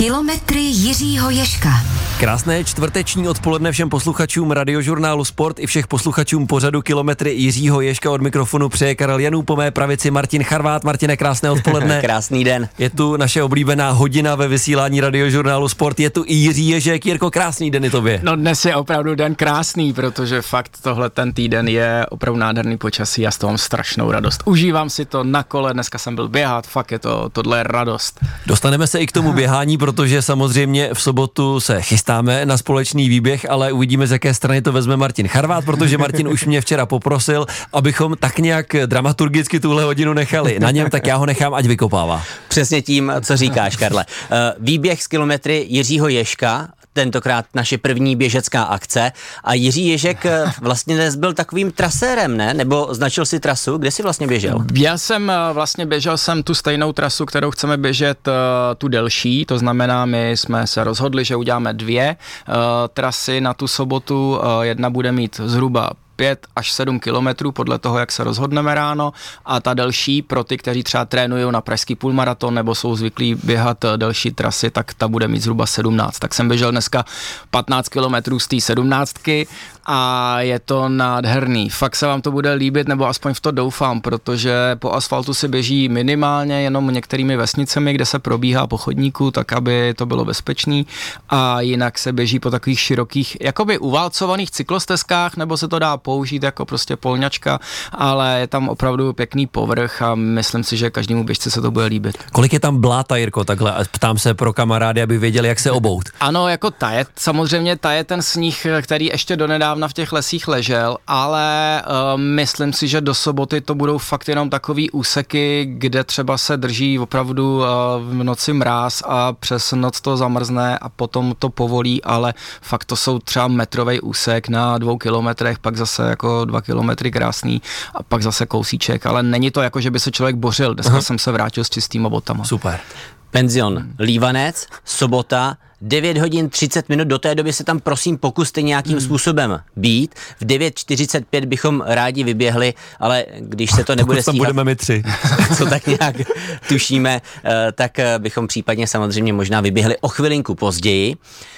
Kilometry Jiřího Ježka. Krásné čtvrteční odpoledne všem posluchačům Radiožurnálu Sport i všech posluchačům pořadu Kilometry Jiřího Ježka. Od mikrofonu přeje Karel Janů, po mé pravici Martin Charvát. Martine, krásné odpoledne. Krásný den. Je tu naše oblíbená hodina ve vysílání Radiožurnálu Sport. Je tu i Jiří Ježek. Jirko, krásný den i tobě. No dnes je opravdu den krásný, protože fakt tohle ten týden je opravdu nádherný počasí a z toho mám strašnou radost. Užívám si to na kole, dneska jsem byl běhat, fakt je tohle je radost. Dostaneme se i k tomu běhání, protože samozřejmě v sobotu se chystáme na společný výběh, ale uvidíme, z jaké strany to vezme Martin Charvát, protože Martin už mě včera poprosil, abychom tak nějak dramaturgicky tuhle hodinu nechali na něm, tak já ho nechám, ať vykopává. Přesně tím, co říkáš, Karle. Výběh z Kilometry Jiřího Ježka, tentokrát naše první běžecká akce, a Jiří Ježek vlastně dnes byl takovým trasérem, ne? Nebo značil si trasu, kde jsi vlastně běžel? Já jsem vlastně běžel tu stejnou trasu, kterou chceme běžet, tu delší, to znamená, my jsme se rozhodli, že uděláme dvě trasy na tu sobotu, jedna bude mít zhruba 5 až 7 kilometrů podle toho, jak se rozhodneme ráno, a ta delší pro ty, kteří třeba trénují na pražský půlmaraton nebo jsou zvyklí běhat delší trasy, tak ta bude mít zhruba 17. Tak jsem běžel dneska 15 kilometrů z té 17 a je to nádherný. Fakt se vám to bude líbit, nebo aspoň v to doufám, protože po asfaltu se běží minimálně jenom některými vesnicemi, kde se probíhá po chodníku, tak aby to bylo bezpečný, a jinak se běží po takových širokých, jakoby uválcovaných cyklostezkách, nebo se to dá použít jako prostě polňačka, ale je tam opravdu pěkný povrch a myslím si, že každému běžci se to bude líbit. Kolik je tam bláta, Jirko, takhle? Ptám se pro kamarády, aby věděli, jak se obout. Ano, jako samozřejmě taje ten sníh, který ještě donedávna v těch lesích ležel, ale myslím si, že do soboty to budou fakt jenom takový úseky, kde třeba se drží opravdu v noci mráz a přes noc to zamrzne a potom to povolí, ale fakt to jsou třeba metrový úsek na 2 kilometrech, pak zase jako 2 kilometry krásný a pak zase kousíček, ale není to jako, že by se člověk bořil. Dneska jsem se vrátil s čistýma botama. Super. Penzion Lívanec, sobota, 9 hodin 30 minut, do té doby se tam prosím pokuste nějakým způsobem být. V 9:45 bychom rádi vyběhli, ale když se to nebude stíhat, budeme my 3. co tak nějak tušíme, tak bychom případně samozřejmě možná vyběhli o chvilinku později.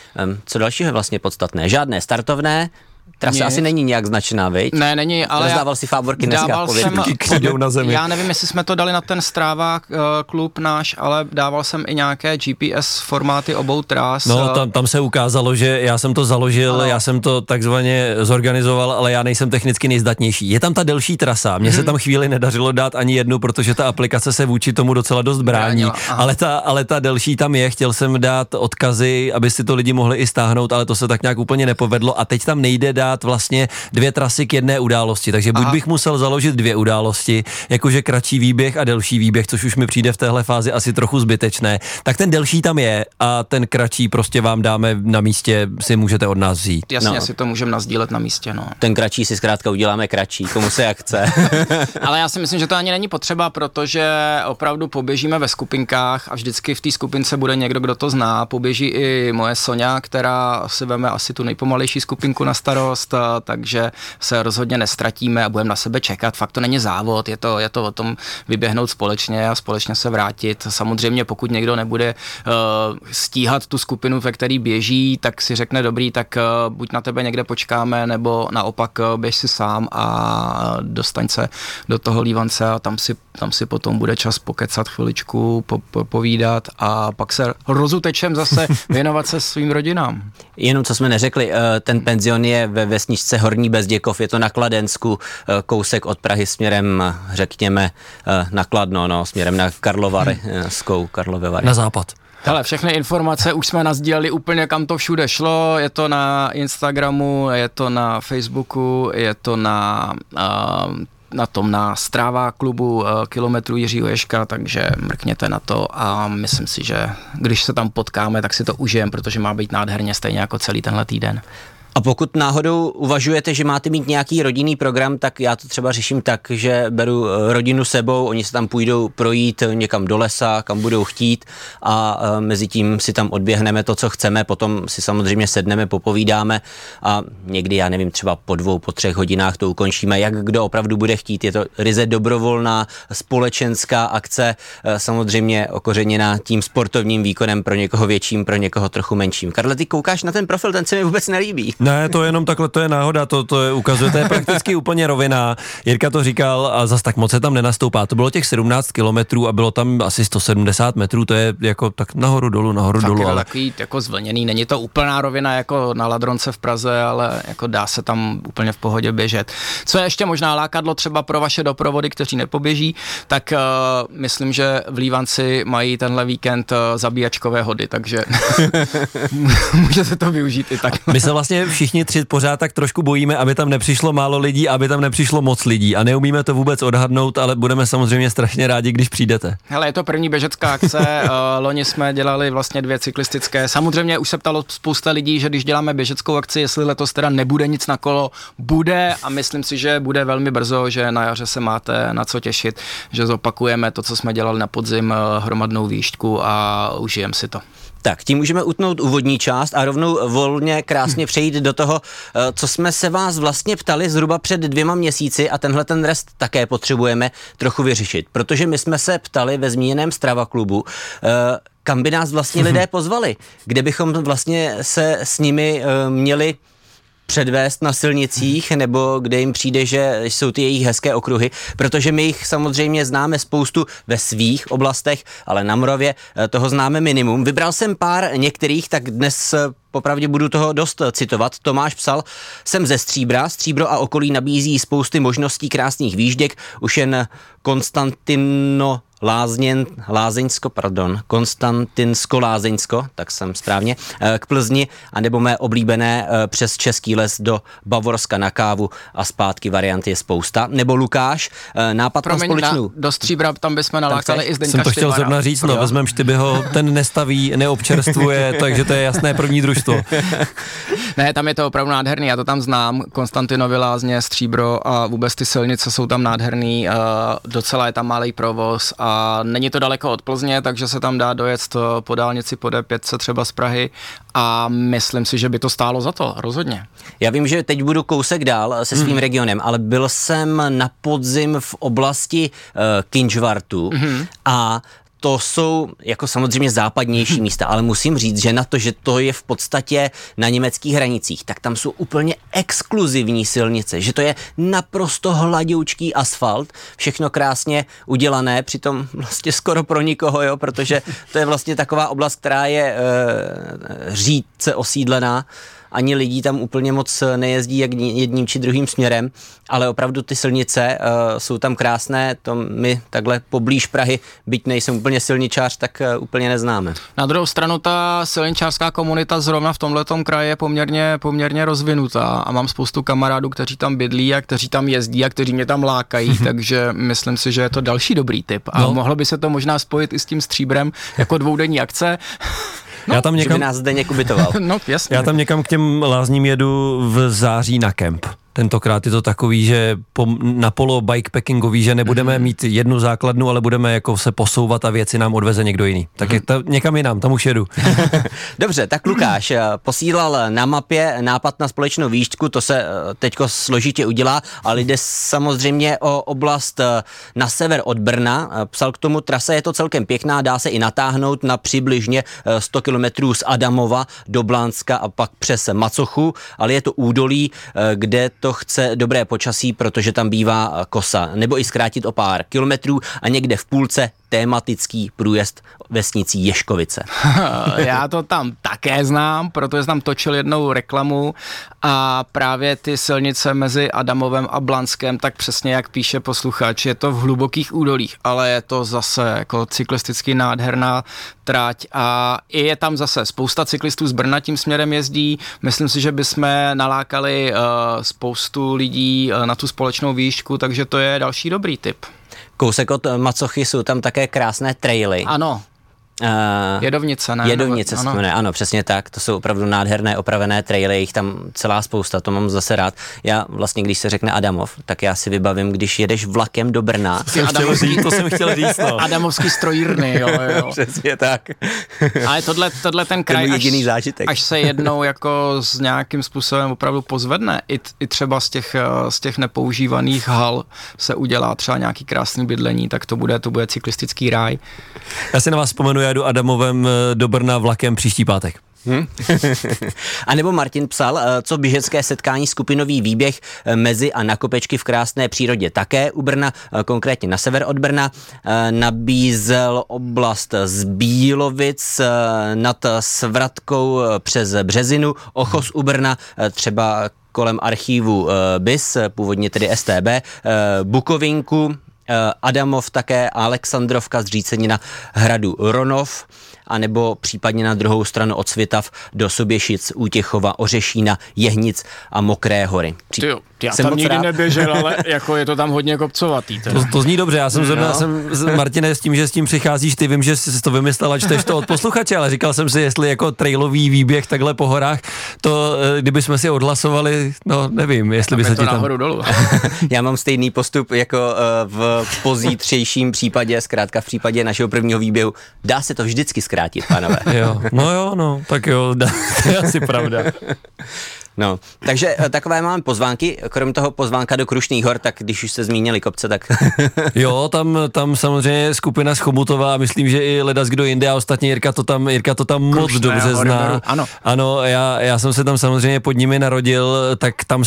Co dalšího je vlastně podstatné? Žádné startovné, trasa asi není nějak značená, viď? Ne, není, ale rozdával si fáborky dneska, křidou na zemi. Já nevím, jestli jsme to dali na ten Strava klub náš, ale dával jsem i nějaké GPS formáty obou tras. No, tam se ukázalo, že já jsem to založil, já jsem to takzvaně zorganizoval, ale já nejsem technicky nejzdatnější. Je tam ta delší trasa, mně se tam chvíli nedařilo dát ani jednu, protože ta aplikace se vůči tomu docela dost brání, ale ta delší tam je, chtěl jsem dát odkazy, aby si to lidi mohli i stáhnout, ale to se tak nějak úplně nepovedlo a teď tam nejde dát vlastně 2 trasy k jedné události, takže buď bych musel založit 2 události, jakože kratší výběh a delší výběh, což už mi přijde v téhle fázi asi trochu zbytečné, tak ten delší tam je a ten kratší prostě vám dáme na místě, si můžete od nás vzít. Jasně, si to můžeme nasdílet na místě, no. Ten kratší si zkrátka uděláme kratší, komu se jak chce. Ale já si myslím, že to ani není potřeba, protože opravdu poběžíme ve skupinkách a vždycky v té skupince bude někdo, kdo to zná. Poběží i moje Soňa, která si veme asi tu nejpomalejší skupinku na starost, takže se rozhodně nestratíme a budeme na sebe čekat. Fakt to není závod, je to o tom vyběhnout společně a společně se vrátit. Samozřejmě pokud někdo nebude stíhat tu skupinu, ve který běží, tak si řekne dobrý, tak buď na tebe někde počkáme, nebo naopak běž si sám a dostaň se do toho Lívance a tam si potom bude čas pokecat chviličku, povídat a pak se rozutečem zase věnovat se svým rodinám. Jenom co jsme neřekli, ten penzion je ve vesničce Horní Bezděkov, je to na Kladensku, kousek od Prahy směrem, řekněme, na Kladno, směrem na Karlovy Vary. Na západ. Hele, všechny informace už jsme nasdíleli úplně, kam to všude šlo, je to na Instagramu, je to na Facebooku, je to na Strava klubu Kilometru Jiřího Ježka, takže mrkněte na to a myslím si, že když se tam potkáme, tak si to užijeme, protože má být nádherně stejně jako celý tenhle týden. A pokud náhodou uvažujete, že máte mít nějaký rodinný program, tak já to třeba řeším tak, že beru rodinu sebou, oni se tam půjdou projít někam do lesa, kam budou chtít a mezi tím si tam odběhneme to, co chceme, potom si samozřejmě sedneme, popovídáme a někdy, já nevím, třeba po 2, po 3 hodinách to ukončíme, jak kdo opravdu bude chtít. Je to ryze dobrovolná, společenská akce, samozřejmě okořeněná tím sportovním výkonem, pro někoho větším, pro někoho trochu menším. Karle, ty koukáš na ten profil, ten se mi vůbec nelíbí. Ne, to je jenom takhle, to je náhoda, to je, ukazuje, to je prakticky úplně rovina. Jirka to říkal a zas tak moc se tam nenastoupá. To bylo těch 17 kilometrů a bylo tam asi 170 metrů, to je jako tak nahoru dolů. Je Ale takový jako zvlněný, není to úplná rovina jako na Ladronce v Praze, ale jako dá se tam úplně v pohodě běžet. Co je ještě možná lákadlo třeba pro vaše doprovody, kteří nepoběží, tak myslím, že v Lívanci mají tenhle víkend zabíjačkové hody, takže můžete to využít i tak. my se vlastně všichni 3 pořád tak trošku bojíme, aby tam nepřišlo málo lidí, aby tam nepřišlo moc lidí a neumíme to vůbec odhadnout, ale budeme samozřejmě strašně rádi, když přijdete. Hele, je to první běžecká akce, loni jsme dělali vlastně 2 cyklistické. Samozřejmě už se ptalo spousta lidí, že když děláme běžeckou akci, jestli letos teda nebude nic na kolo, bude a myslím si, že bude velmi brzo, že na jaře se máte na co těšit, že zopakujeme to, co jsme dělali na podzim, hromadnou výšku a užijeme si to. Tak, tím můžeme utnout úvodní část a rovnou volně krásně přejít do toho, co jsme se vás vlastně ptali zhruba před 2 měsíci a tenhle ten rest také potřebujeme trochu vyřešit, protože my jsme se ptali ve zmíněném Strava klubu, kam by nás vlastně lidé pozvali, kde bychom vlastně se s nimi měli předvést na silnicích, nebo kde jim přijde, že jsou ty jejich hezké okruhy, protože my jich samozřejmě známe spoustu ve svých oblastech, ale na Moravě toho známe minimum. Vybral jsem pár některých, tak dnes popravdě budu toho dost citovat. Tomáš psal, jsem ze Stříbra, Stříbro a okolí nabízí spousty možností krásných výjížděk, už jen Konstantinsko-Lázeňsko, tak jsem správně, k Plzni, anebo mé oblíbené přes Český les do Bavorska na kávu a zpátky varianty je spousta. Nebo Lukáš, nápad na společnou. Do Stříbra tam bychom nalákali i Zdeňka Jsem to Štyvara. chtěl zrovna říct, no, vezmem Štybyho, ten nestaví, neobčerstvuje, takže to je jasné první družstvo. Ne, tam je to opravdu nádherný, já to tam znám, Konstantinovy Lázně, Stříbro a vůbec ty silnice jsou tam nádherný, docela je tam malý provoz a není to daleko od Plzně, takže se tam dá dojet po dálnici po D5 třeba z Prahy a myslím si, že by to stálo za to, rozhodně. Já vím, že teď budu kousek dál se svým regionem, ale byl jsem na podzim v oblasti Kynžvartu a to jsou jako samozřejmě západnější místa, ale musím říct, že na to, že to je v podstatě na německých hranicích, tak tam jsou úplně exkluzivní silnice, že to je naprosto hladoučký asfalt, všechno krásně udělané, přitom vlastně skoro pro nikoho, jo, protože to je vlastně taková oblast, která je řídce osídlená, ani lidí tam úplně moc nejezdí jak jedním či druhým směrem, ale opravdu ty silnice jsou tam krásné, to my takhle poblíž Prahy, byť nejsem úplně silničář, tak úplně neznáme. Na druhou stranu ta silničářská komunita zrovna v tomhletom kraji je poměrně rozvinutá a mám spoustu kamarádů, kteří tam bydlí a kteří tam jezdí a kteří mě tam lákají, takže myslím si, že je to další dobrý tip a mohlo by se to možná spojit i s tím Stříbrem jako dvoudenní akce. No, já tam někam, že by nás Zdeněk ubytoval. No, jasně. Já tam někam k těm lázním jedu v září na kemp. Tentokrát je to takový, že na polo bikepackingový, že nebudeme mít jednu základnu, ale budeme jako se posouvat a věci nám odveze někdo jiný. Tak někam jinam, tam už jedu. Dobře, tak Lukáš posílal na mapě nápad na společnou výšťku, to se teďko složitě udělá, ale jde samozřejmě o oblast na sever od Brna. Psal k tomu, trasa je to celkem pěkná, dá se i natáhnout na přibližně 100 kilometrů z Adamova do Blánska a pak přes Macochu, ale je to údolí, kde to chce dobré počasí, protože tam bývá kosa, nebo i zkrátit o pár kilometrů a někde v půlce tématický průjezd vesnicí Ješkovice. Já to tam také znám, protože jsem tam točil jednou reklamu a právě ty silnice mezi Adamovem a Blanskem, tak přesně jak píše posluchač, je to v hlubokých údolích, ale je to zase jako cyklisticky nádherná trať a je tam zase spousta cyklistů z Brna tím směrem jezdí. Myslím si, že bychom nalákali spoustu lidí na tu společnou výšku, takže to je další dobrý tip. Kousek od Macochy jsou tam také krásné traily. Ano. Jedovnice, ne? Jedovnice se jmenuje, ano, přesně tak. To jsou opravdu nádherné opravené traily, jich tam celá spousta, to mám zase rád. Já vlastně, když se řekne Adamov, tak já si vybavím, když jedeš vlakem do Brna. To jsem chtěl říct, no. Adamovský strojírny, jo. Přesně tak. Ale tohle ten kraj, jediný zážitek. Až se jednou jako s nějakým způsobem opravdu pozvedne, i třeba z těch nepoužívaných hal se udělá třeba nějaký krásný bydlení, tak to bude cyklistický ráj. Já si na vás vzpomenu, já jdu Adamovem do Brna vlakem příští pátek. A nebo Martin psal, co běžecké setkání, skupinový výběh mezi a na kopečky v krásné přírodě také u Brna, konkrétně na sever od Brna, nabízel oblast z Bílovic nad Svratkou přes Březinu, Ochos u Brna, třeba kolem archívu BIS, původně tedy STB, Bukovinku, Adamov také, Alexandrovka, Zřícenina hradu Ronov, anebo případně na druhou stranu od Svitav do Soběšic, Útěchova, Ořešína, Jehnic a Mokré hory. Já tam nikdy neběžel, ale jako je to tam hodně kopcovatý. To zní dobře, já jsem Martine, s tím, že s tím přicházíš, ty vím, že jsi to vymyslel a čteš to od posluchače, ale říkal jsem si, jestli jako trailový výběh takhle po horách, to kdyby jsme si odhlasovali, no nevím, jestli by se ti tam... Dolů. Já mám stejný postup jako v pozítřejším případě, zkrátka v případě našeho prvního výběhu. Dá se to vždycky zkrátit, pánové. Tak jo, to je asi pravda. No, takže takové máme pozvánky, krom toho pozvánka do Krušných hor, tak když už se zmínili kopce, tak... Jo, tam samozřejmě skupina z Chomutova, myslím, že i ledas kdo jinde a ostatně Jirka to tam moc dobře zná. Ano, já jsem se tam samozřejmě pod nimi narodil, tak tam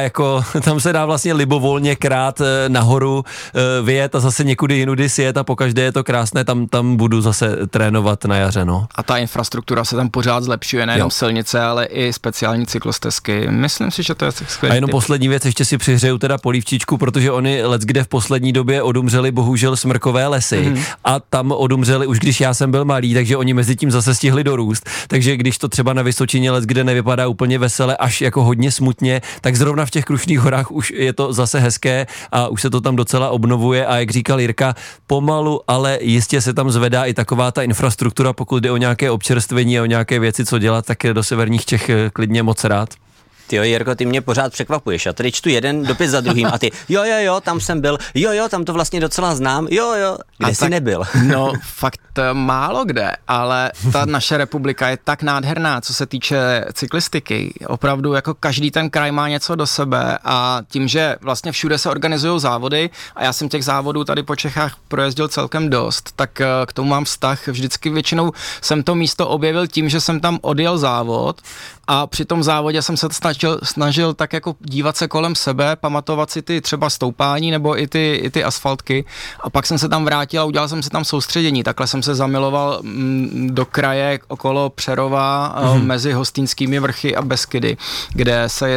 se dá vlastně libovolně krát nahoru vyjet a zase někudy jinudy si jet a pokaždé je to krásné, tam budu zase trénovat na jaře, no. A ta infrastruktura se tam pořád zlepšuje, nejenom silnice, ale i speciální cyklostezky. Myslím si, že to je skvělý. A jenom poslední věc, ještě si přihřeju teda polívčičku, protože oni leckde v poslední době odumřeli bohužel smrkové lesy a tam odumřeli už když já jsem byl malý, takže oni mezi tím zase stihli dorůst. Takže když to třeba na Vysočině leckde nevypadá úplně vesele, až jako hodně smutně, tak zrovna v těch Krušných horách už je to zase hezké a už se to tam docela obnovuje a jak říkal Jirka, pomalu, ale jistě se tam zvedá i taková ta infrastruktura, pokud jde o nějaké občerstvení a o nějaké věci, co dělat, tak do severních Čech klidně moc rád. Tyjo, Jirko, ty mě pořád překvapuješ. Já tady čtu jeden dopis za druhým a ty, jo, tam jsem byl, jo, tam to vlastně docela znám, jo, kde jsi nebyl? No, fakt málo kde, ale ta naše republika je tak nádherná, co se týče cyklistiky. Opravdu jako každý ten kraj má něco do sebe a tím, že vlastně všude se organizují závody a já jsem těch závodů tady po Čechách projezdil celkem dost, tak k tomu mám vztah. Vždycky většinou jsem to místo objevil tím, že jsem tam odjel závod a při tom závodě jsem se snažil tak jako dívat se kolem sebe, pamatovat si ty třeba stoupání nebo i ty asfaltky a pak jsem se tam vrátil a udělal jsem si tam soustředění. Takhle jsem se zamiloval do kraje okolo Přerova mezi Hostýnskými vrchy a Beskydy, kde se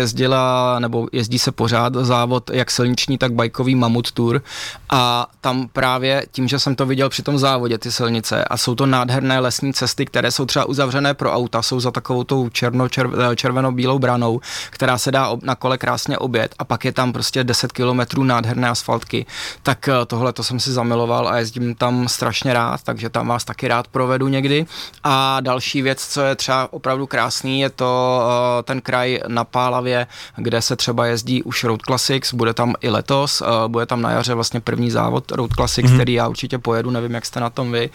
jezdí se pořád závod jak silniční, tak bajkový Mamut Tour a tam právě tím, že jsem to viděl při tom závodě, ty silnice a jsou to nádherné lesní cesty, které jsou třeba uzavřené pro auta, jsou za takovou tou červeno-bílou branou, která se dá na kole krásně objet a pak je tam prostě 10 kilometrů nádherné asfaltky, tak tohle to jsem si zamiloval a jezdím tam strašně rád, takže tam vás taky rád provedu někdy. A další věc, co je třeba opravdu krásný, je to ten kraj na Pálavě, kde se třeba jezdí už Road Classics, bude tam i letos, bude tam na jaře vlastně první závod Road Classics, který já určitě pojedu, nevím, jak jste na tom vy,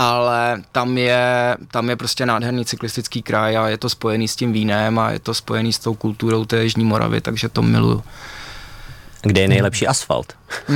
ale tam je prostě nádherný cyklistický kraj a je to spojený s tím vínem a je to spojený s tou kulturou té Jižní Moravy, takže to miluju. Kde je nejlepší asfalt?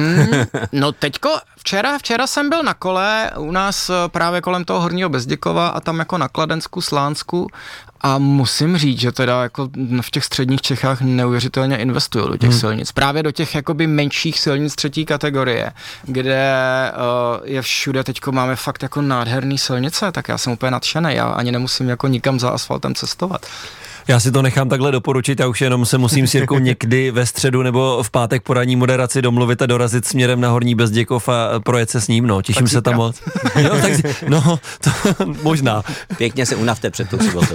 No teďko, včera jsem byl na kole u nás právě kolem toho Horního Bezděkova a tam jako na Kladensku, Slánsku a musím říct, že teda jako v těch středních Čechách neuvěřitelně investují do těch silnic. Právě do těch jakoby menších silnic třetí kategorie, kde je všude teďko máme fakt jako nádherný silnice, tak já jsem úplně nadšený, já ani nemusím jako nikam za asfaltem cestovat. Já si to nechám takhle doporučit, já už jenom se musím s Jirkou někdy ve středu nebo v pátek po ranní moderaci domluvit a dorazit směrem na Horní Bezděkov a projet se s ním, no, těším se tam moc. Jo, tak, no, to možná. Pěkně se unavte před tou sobotou.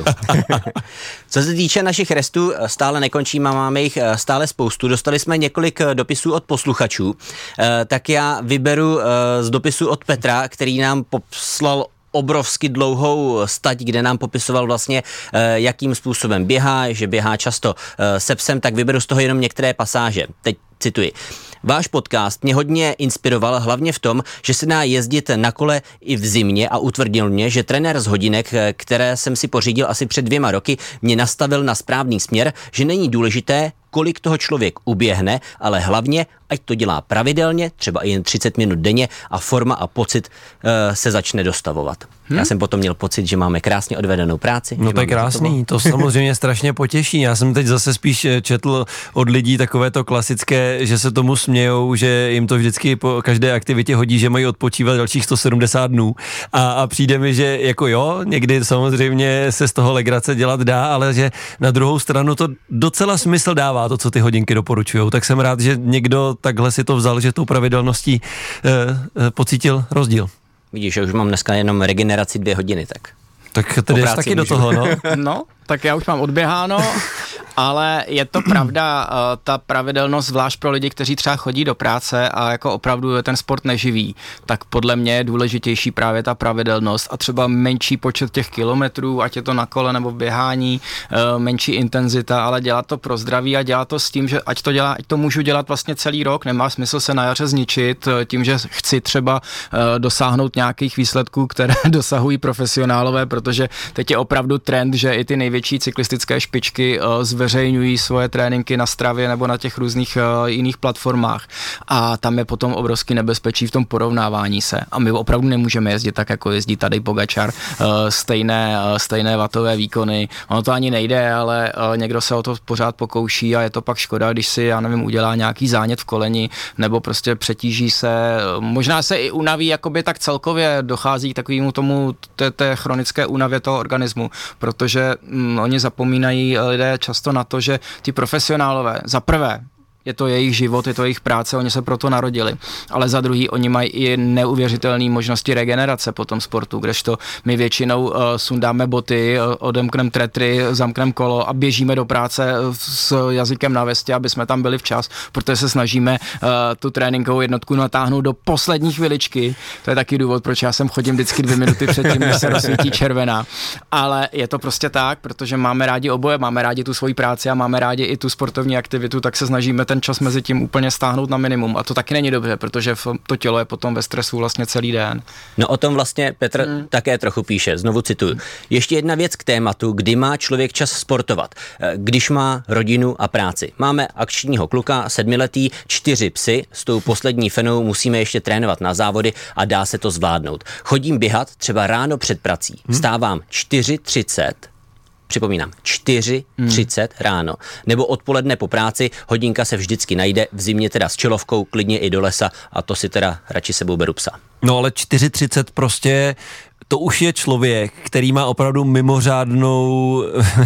Co se týče našich restů, stále nekončím a máme jich stále spoustu. Dostali jsme několik dopisů od posluchačů, tak já vyberu z dopisu od Petra, který nám poslal obrovsky dlouhou stať, kde nám popisoval vlastně, jakým způsobem běhá, že běhá často se psem, tak vyberu z toho jenom některé pasáže. Teď cituji. Váš podcast mě hodně inspiroval hlavně v tom, že se dá jezdit na kole i v zimě a utvrdil mě, že trenér z hodinek, které jsem si pořídil asi před 2 roky, mě nastavil na správný směr, že není důležité, kolik toho člověk uběhne, ale hlavně, ať to dělá pravidelně, třeba i jen 30 minut denně a forma a pocit se začne dostavovat. Já jsem potom měl pocit, že máme krásně odvedenou práci. No to je krásný, to samozřejmě strašně potěší. Já jsem teď zase spíš četl od lidí takové to klasické, že se tomu smějou, že jim to vždycky po každé aktivitě hodí, že mají odpočívat dalších 170 dnů a přijde mi, že jako jo, někdy samozřejmě se z toho legrace dělat dá, ale že na druhou stranu to docela smysl dává, to, co ty hodinky doporučujou. Tak jsem rád, že někdo takhle si to vzal, že tou pravidelností pocítil rozdíl. Vidíš, že už mám dneska jenom regeneraci 2 hodiny, tak. Tak tedy jdeš taky do toho, no. No, tak já už mám odběháno, ale je to pravda, ta pravidelnost, zvlášť pro lidi, kteří třeba chodí do práce a jako opravdu je ten sport neživý, tak podle mě je důležitější právě ta pravidelnost a třeba menší počet těch kilometrů, ať je to na kole nebo v běhání, menší intenzita, ale dělat to pro zdraví a dělat to s tím, že ať to můžu dělat vlastně celý rok, nemá smysl se na jaře zničit tím, že chci třeba dosáhnout nějakých výsledků, které dosahují profesionálové, protože teď je opravdu trend, že i ty největší cyklistické špičky zveřejňují svoje tréninky na Stravě nebo na těch různých jiných platformách a tam je potom obrovský nebezpečí v tom porovnávání se a my opravdu nemůžeme jezdit tak, jako jezdí Tadej Pogačar, stejné vatové výkony, ono to ani nejde, ale někdo se o to pořád pokouší a je to pak škoda, když si, já nevím, udělá nějaký zánět v koleni nebo prostě přetíží se, možná se i unaví, jakoby tak celkově dochází k takovému tomu té chronické únavě toho organismu, protože oni zapomínají lidé často na to, že ti profesionálové za prvé je to jejich život, je to jejich práce, oni se proto narodili, ale za druhý oni mají i neuvěřitelné možnosti regenerace po tom sportu, kdežto my většinou sundáme boty, odemkneme tretry, zamkneme kolo a běžíme do práce s jazykem na vestě, aby jsme tam byli včas, protože se snažíme tu tréninkovou jednotku natáhnout do poslední chviličky. To je taky důvod, proč já sem chodím vždycky 2 minuty předtím, než se rozsvítí červená. Ale je to prostě tak, protože máme rádi oboje, máme rádi tu svoji práci a máme rádi i tu sportovní aktivitu, tak se snažíme ten čas mezi tím úplně stáhnout na minimum a to taky není dobře, protože to tělo je potom ve stresu vlastně celý den. No o tom vlastně Petr také trochu píše, znovu cituju. Ještě jedna věc k tématu, kdy má člověk čas sportovat, když má rodinu a práci. Máme akčního kluka, 7letý, 4 psy, s tou poslední fenou musíme ještě trénovat na závody a dá se to zvládnout. Chodím běhat třeba ráno před prací, vstávám 4:30, připomínám, 4:30 ráno, nebo odpoledne po práci, hodinka se vždycky najde, v zimě teda s čelovkou, klidně i do lesa a to si teda radši sebou beru psa. No ale 4:30 prostě, to už je člověk, který má opravdu mimořádnou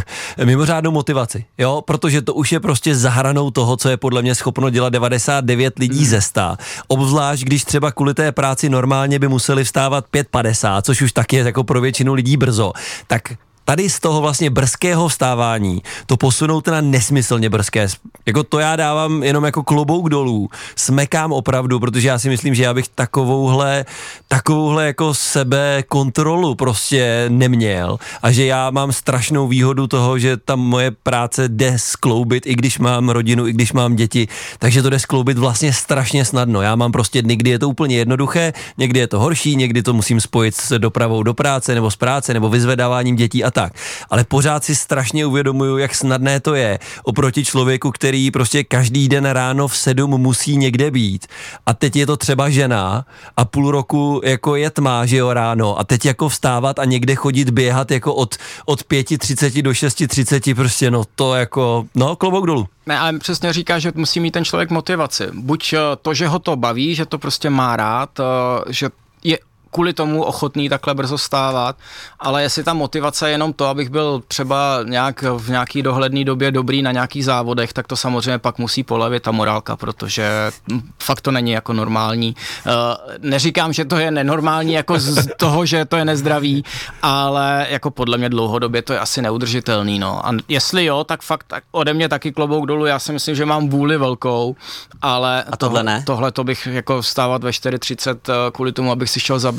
motivaci, jo, protože to už je prostě za hranou toho, co je podle mě schopno dělat 99 lidí ze 100. Obzvlášť, když třeba kvůli té práci normálně by museli vstávat 5:50, což už taky je jako pro většinu lidí brzo, tak tady z toho vlastně brzkého vstávání to posunout na nesmyslně brzké, jako to já dávám jenom jako klobouk dolů, smekám opravdu, protože já si myslím, že já bych takovouhle jako sebe kontrolu prostě neměl a že já mám strašnou výhodu toho, že ta moje práce jde skloubit, i když mám rodinu, i když mám děti, takže to jde skloubit vlastně strašně snadno. Já mám prostě dny, kdy je to úplně jednoduché, někdy je to horší, někdy to musím spojit s dopravou do práce nebo z práce nebo vyzvedáváním dětí a tak. Ale pořád si strašně uvědomuju, jak snadné to je oproti člověku, který prostě každý den ráno v 7 musí někde být. A teď je to třeba žena a půl roku jako je tma, že jo, ráno. A teď jako vstávat a někde chodit běhat jako od 5:30 do 6:30 prostě, no to jako, no klobouk dolů. Ne, ale přesně říká, že musí mít ten člověk motivaci. Buď to, že ho to baví, že to prostě má rád, že je kvůli tomu ochotný takhle brzo vstávat, ale jestli ta motivace je jenom to, abych byl třeba v nějaký dohledný době dobrý na nějakých závodech, tak to samozřejmě pak musí polevit ta morálka, protože fakt to není jako normální. Neříkám, že to je nenormální jako z toho, že to je nezdravý, ale jako podle mě dlouhodobě to je asi neudržitelný, no. A jestli jo, tak fakt tak ode mě taky klobouk dolů, já si myslím, že mám vůli velkou, ale a tohle ne? Tohle to bych jako vstávat ve 4:30 kvůli tomu, abych si šel zaběhat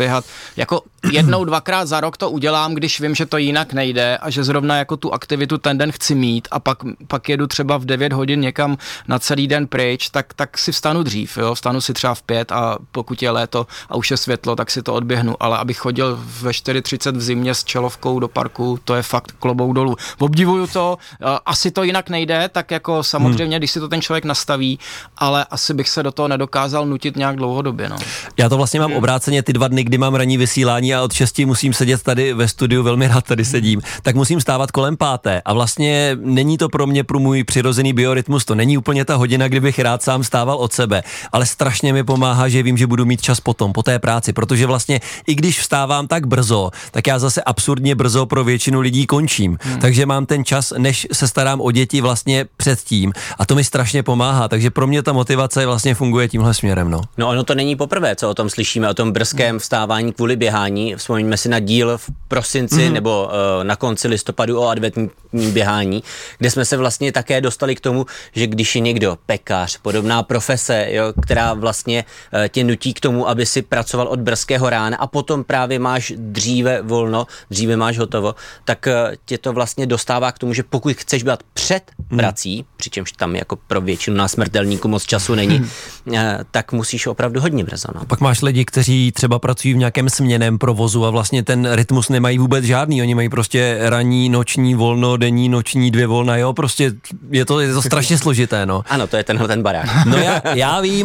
zaběhat. Jako jednou, dvakrát za rok to udělám, když vím, že to jinak nejde a že zrovna jako tu aktivitu ten den chci mít a pak jedu třeba v 9 hodin někam na celý den pryč, tak si vstanu dřív, jo? Vstanu si třeba v 5 a pokud je léto a už je světlo, tak si to odběhnu, ale abych chodil ve 4:30 v zimě s čelovkou do parku, to je fakt klobouk dolů. Obdivuju to, asi to jinak nejde, tak jako samozřejmě, když si to ten člověk nastaví, ale asi bych se do toho nedokázal nutit nějak dlouhodobě. No. Já to vlastně mám obráceně ty 2 dny, kdy mám ranní vysílání a od 6 musím sedět tady ve studiu, velmi rád tady sedím, tak musím stávat kolem 5. A vlastně není to pro mě pro můj přirozený biorytmus, to není úplně ta hodina, kdybych rád sám stával od sebe, ale strašně mi pomáhá, že vím, že budu mít čas potom, po té práci, protože vlastně i když vstávám tak brzo, tak já zase absurdně brzo pro většinu lidí končím. Takže mám ten čas, než se starám o děti vlastně předtím a to mi strašně pomáhá, takže pro mě ta motivace vlastně funguje tímhle směrem. No ono to není poprvé, co o tom slyšíme, o tom brzkém vstávání kvůli běhání. Vzpomeňme si na díl v prosinci nebo na konci listopadu o adventním běhání, kde jsme se vlastně také dostali k tomu, že když je někdo pekař, podobná profese, jo, která vlastně tě nutí k tomu, aby si pracoval od brzkého rána a potom právě máš dříve volno, dříve máš hotovo, tak tě to vlastně dostává k tomu, že pokud chceš být před prací, přičemž tam jako pro většinu nás smrtelníků moc času není, tak musíš opravdu hodně brzo. No. Pak máš lidi, kteří třeba pracují v nějakém směnném provozu a vlastně ten rytmus nemají vůbec žádný, oni mají prostě ranní, noční, volno, denní, noční, 2 volna, jo, prostě je to strašně složité, no. Ano, to je ten barák. No já vím,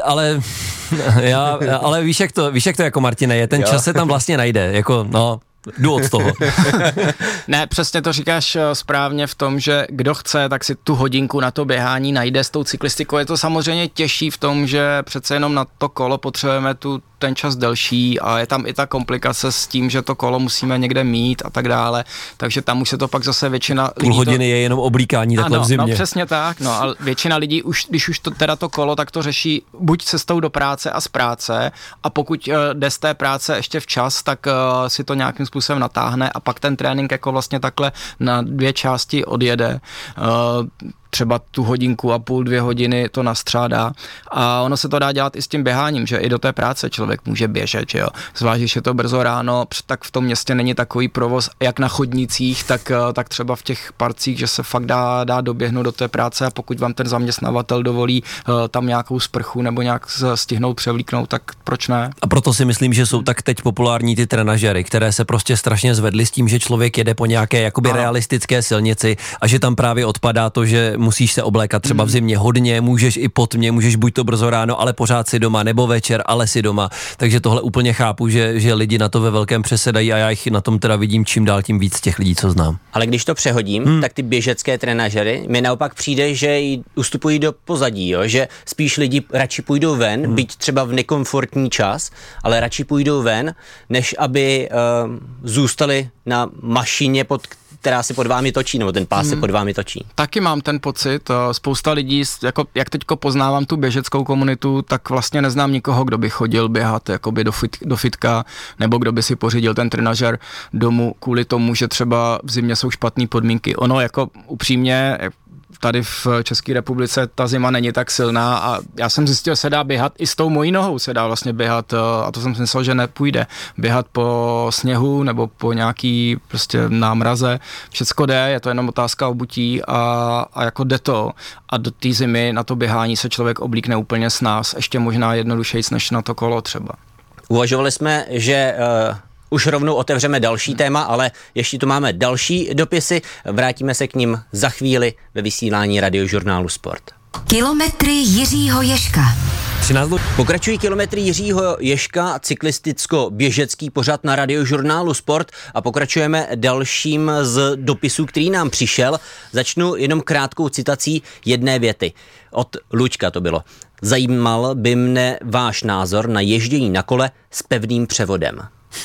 ale víš, jak to jako Martine je, ten čas se tam vlastně najde, jako no. Jdu od toho. Ne, přesně to říkáš správně v tom, že kdo chce, tak si tu hodinku na to běhání najde s tou cyklistikou. Je to samozřejmě těžší v tom, že přece jenom na to kolo potřebujeme ten čas delší a je tam i ta komplikace s tím, že to kolo musíme někde mít a tak dále, takže tam už se to pak zase většina lidí... Půl hodiny je jenom oblíkání takhle v zimě. No přesně tak, no ale většina lidí když už to kolo, tak to řeší buď cestou do práce a z práce a pokud jde z té práce ještě včas, tak si to nějakým způsobem natáhne a pak ten trénink jako vlastně takhle na 2 části odjede. Třeba tu hodinku a půl, 2 hodiny to nastřádá a ono se to dá dělat i s tím běháním, že i do té práce člověk může běžet, že jo. Zvlášť, když je to brzo ráno, tak v tom městě není takový provoz jak na chodnicích, tak třeba v těch parcích, že se fakt dá doběhnout do té práce a pokud vám ten zaměstnavatel dovolí tam nějakou sprchu nebo nějak stihnout převlíknout, tak proč ne? A proto si myslím, že jsou tak teď populární ty trenažery, které se prostě strašně zvedly s tím, že člověk jede po nějaké jakoby realistické silnici a že tam právě odpadá to, že musíš se oblékat třeba v zimě hodně, můžeš i pod mě, můžeš buď to brzo ráno, ale pořád si doma, nebo večer, ale si doma. Takže tohle úplně chápu, že lidi na to ve velkém přesedají a já jich na tom teda vidím čím dál tím víc těch lidí, co znám. Ale když to přehodím, tak ty běžecké trenažery mi naopak přijde, že ustupují do pozadí, jo? Že spíš lidi radši půjdou ven, byť třeba v nekomfortní čas, ale radši půjdou ven, než aby zůstali na mašině, která se pod vámi točí, nebo ten pás se pod vámi točí. Taky mám ten pocit, spousta lidí, jako, jak teďko poznávám tu běžeckou komunitu, tak vlastně neznám nikoho, kdo by chodil běhat jakoby do fitka, nebo kdo by si pořídil ten trenažer domů kvůli tomu, že třeba v zimě jsou špatné podmínky. Ono jako upřímně, tady v České republice ta zima není tak silná a já jsem zjistil, se dá běhat i s tou mojí nohou se dá vlastně běhat a to jsem si myslel, že nepůjde. Běhat po sněhu nebo po nějaký prostě námraze, všecko jde, je to jenom otázka obutí a jako jde to a do té zimy na to běhání se člověk oblíkne úplně s nás, ještě možná jednodušejc než na to kolo třeba. Uvažovali jsme, že už rovnou otevřeme další téma, ale ještě tu máme další dopisy. Vrátíme se k nim za chvíli ve vysílání Radiožurnálu Sport. Kilometry Jiřího Ježka. Pokračují kilometry Jiřího Ježka, cyklisticko-běžecký pořad na Radiožurnálu Sport a pokračujeme dalším z dopisů, který nám přišel. Začnu jenom krátkou citací jedné věty. Od Luďka to bylo. Zajímal by mne váš názor na ježdění na kole s pevným převodem.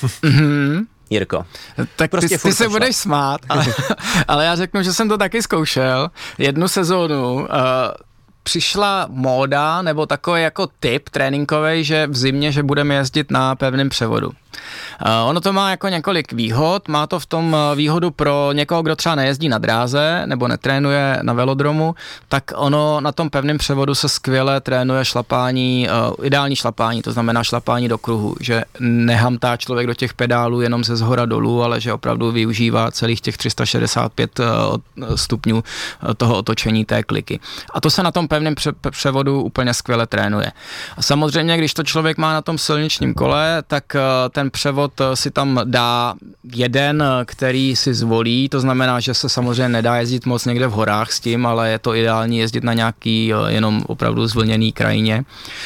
Jirko. Tak prostě ty se budeš smát, ale já řeknu, že jsem to taky zkoušel. Jednu sezónu přišla móda nebo takový jako tip tréninkový, že v zimě, že budeme jezdit na pevném převodu. Ono to má jako několik výhod. Má to v tom výhodu pro někoho, kdo třeba nejezdí na dráze nebo netrénuje na velodromu, tak ono na tom pevném převodu se skvěle trénuje šlapání, ideální šlapání, to znamená šlapání do kruhu, že nehamtá člověk do těch pedálů jenom ze zhora dolů, ale že opravdu využívá celých těch 365 stupňů toho otočení té kliky. A to se na tom pevném převodu úplně skvěle trénuje. A samozřejmě, když to člověk má na tom silničním kole, tak ten převod si tam dá jeden, který si zvolí, to znamená, že se samozřejmě nedá jezdit moc někde v horách s tím, ale je to ideální jezdit na nějaký jenom opravdu zvlněný krajině.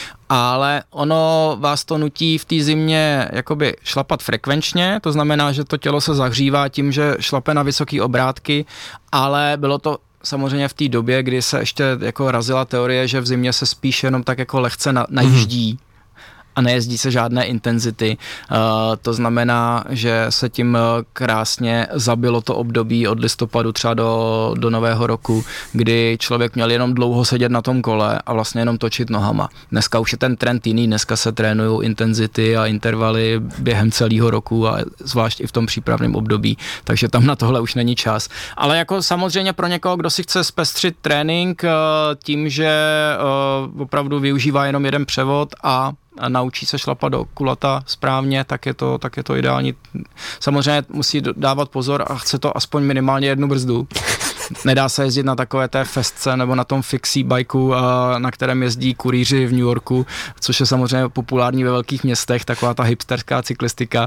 Ale ono vás to nutí v té zimě jakoby šlapat frekvenčně, to znamená, že to tělo se zahřívá tím, že šlape na vysoké obrátky, ale bylo to samozřejmě v té době, kdy se ještě jako razila teorie, že v zimě se spíš jenom tak jako lehce najíždí a nejezdí se žádné intenzity. To znamená, že se tím krásně zabilo to období od listopadu třeba do nového roku, kdy člověk měl jenom dlouho sedět na tom kole a vlastně jenom točit nohama. Dneska už je ten trend jiný, dneska se trénují intenzity a intervaly během celého roku a zvlášť i v tom přípravném období, takže tam na tohle už není čas. Ale jako samozřejmě pro někoho, kdo si chce zpestřit trénink tím, že opravdu využívá jenom jeden převod a naučí se šlapat do kulata správně, tak je to ideální. Samozřejmě musí dávat pozor a chce to aspoň minimálně jednu brzdu. Nedá se jezdit na takové té festce nebo na tom fixie bajku, na kterém jezdí kurýři v New Yorku, což je samozřejmě populární ve velkých městech, taková ta hipsterská cyklistika,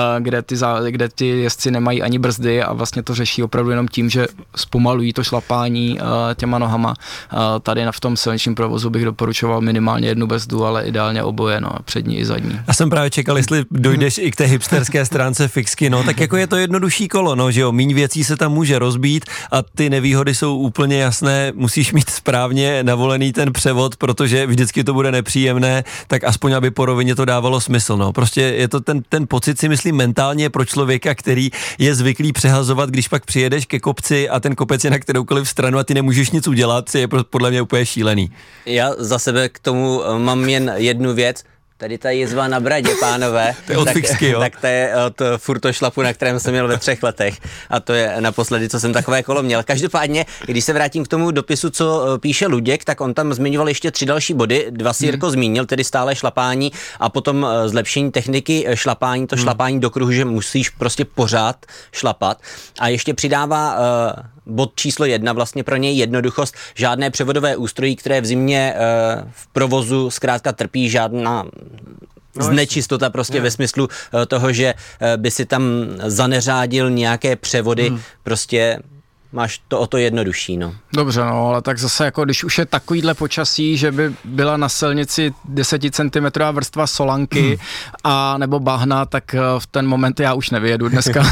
kde ty jezdci nemají ani brzdy a vlastně to řeší opravdu jenom tím, že zpomalují to šlapání těma nohama. Tady v tom silničním provozu bych doporučoval minimálně jednu brzdu, ale ideálně oboje, no, přední i zadní. Já jsem právě čekal, jestli dojdeš i k té hipsterské stránce fixky, no, tak jako je to jednodušší kolo, no, že jo, míň věcí se tam může rozbít a ty nevýhody jsou úplně jasné, musíš mít správně navolený ten převod, protože vždycky to bude nepříjemné, tak aspoň aby po rovině to dávalo smysl, no. Prostě je to ten pocit, si myslím, mentálně pro člověka, který je zvyklý přehazovat, když pak přijedeš ke kopci a ten kopec je na kteroukoliv stranu a ty nemůžeš nic udělat, je podle mě úplně šílený. Já za sebe k tomu mám jen jednu věc. Tady ta jizva na bradě, pánové, to je od fixky, jo? Tak to je od furtošlapu, na kterém jsem měl ve 3 letech a to je naposledy, co jsem takové kolo měl. Každopádně, když se vrátím k tomu dopisu, co píše Luděk, tak on tam zmiňoval ještě 3 další body, 2 si Jirko zmínil, tedy stále šlapání a potom zlepšení techniky šlapání, to šlapání do kruhu, že musíš prostě pořád šlapat a ještě přidává bod číslo 1, vlastně pro něj jednoduchost, žádné převodové ústrojí, které v zimě v provozu zkrátka trpí, žádná znečistota prostě ve smyslu toho, že by si tam zaneřádil nějaké převody, prostě máš to o to jednodušší, no. Dobře, no, ale tak zase jako, když už je takovýhle počasí, že by byla na silnici 10 cm vrstva solanky a nebo bahna, tak v ten moment já už nevyjedu dneska.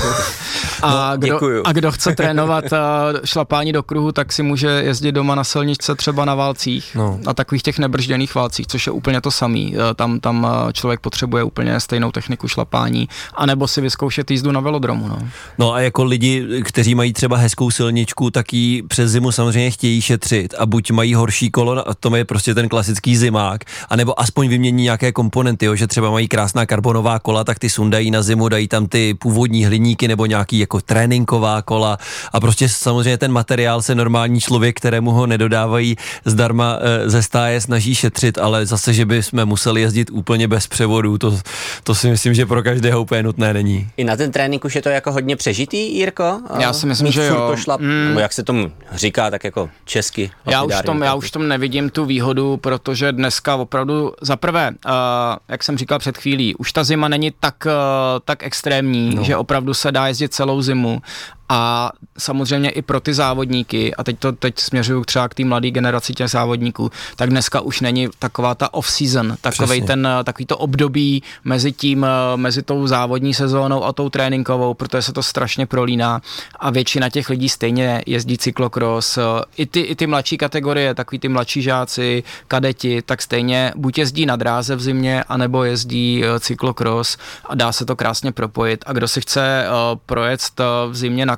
A kdo chce trénovat šlapání do kruhu, tak si může jezdit doma na silničce třeba na válcích, na takových těch nebržděných válcích, což je úplně to samý. Tam člověk potřebuje úplně stejnou techniku šlapání, anebo si vyzkoušet jízdu na velodromu, no. No a jako lidi, kteří mají třeba hezkou silničku, tak ji přes zimu samozřejmě chtějí šetřit a buď mají horší kolo, a to je prostě ten klasický zimák, anebo aspoň vymění nějaké komponenty, jo, že třeba mají krásná karbonová kola, tak ty sundají na zimu, dají tam ty původní hliníky nebo nějaký jako tréninková kola a prostě samozřejmě ten materiál se normální člověk, kterému ho nedodávají zdarma ze stáje, snaží šetřit, ale zase, že bychom museli jezdit úplně bez převodu, to si myslím, že pro každého úplně nutné není. I na ten trénink už je to jako hodně přežitý, Jirko? Já si myslím, že jo. Nebo jak se tomu říká, tak jako česky. Já už tom nevidím tu výhodu, protože dneska opravdu zaprvé, jak jsem říkal před chvílí, už ta zima není tak extrémní, že opravdu se dá jezdit celou zimu. A samozřejmě i pro ty závodníky, a teď směřuju třeba k té mladé generaci těch závodníků, tak dneska už není taková ta off-season, takový to období mezi tou závodní sezónou a tou tréninkovou, protože se to strašně prolíná a většina těch lidí stejně jezdí cyklokros. I ty mladší kategorie, takový ty mladší žáci, kadeti, tak stejně buď jezdí na dráze v zimě, anebo jezdí cyklokros a dá se to krásně propojit. A kdo si chce projet v zimě na